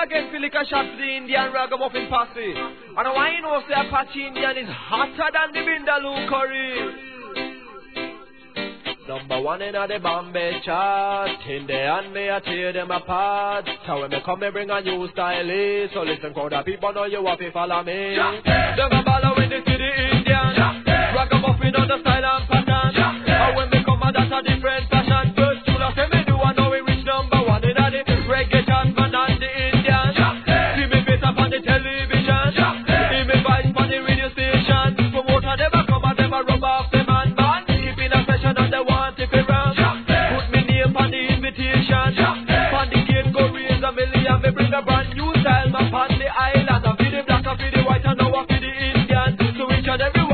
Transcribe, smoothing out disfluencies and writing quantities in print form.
again for liquor shot for the Indian ragamuffin posse. And I know say Apache Indian is hotter than the Vindaloo curry. Number one in the Bombay chart. In the hand me I tear them apart. So when me come me bring a new style. So listen crowd of people know you have to follow me. Them a ball when they see the Indian. Ragamuffin on the style and pattern. And when me come a that's a different fashion. First two last me do I know we reach number one in the reggae chant man and the Indian. See me face up on the television. See me voice on the radio station. Promoter never come and never rub off the man. Keeping a session and they want it around. Put me name on the invitation. On the gate go raise a million. Me bring a brand new style. My on the island. I feel the black, I feel the white, and now I feel the Indian. So each and every